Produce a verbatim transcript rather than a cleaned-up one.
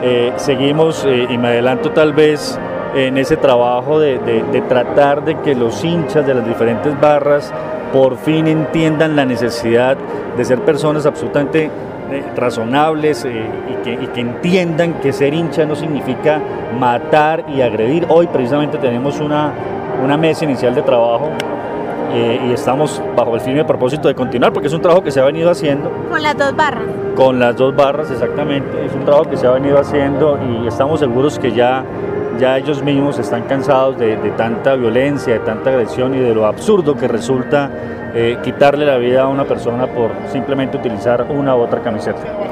Eh, seguimos eh, y me adelanto tal vez en ese trabajo de, de, de tratar de que los hinchas de las diferentes barras por fin entiendan la necesidad de ser personas absolutamente eh, razonables eh, y, que, y que entiendan que ser hincha no significa matar y agredir. Hoy precisamente tenemos una, una mesa inicial de trabajo eh, y estamos bajo el firme propósito de continuar, porque es un trabajo que se ha venido haciendo. Con las dos barras. Con las dos barras, exactamente. Es un trabajo que se ha venido haciendo y estamos seguros que ya, ya ellos mismos están cansados de, de tanta violencia, de tanta agresión y de lo absurdo que resulta eh, quitarle la vida a una persona por simplemente utilizar una u otra camiseta.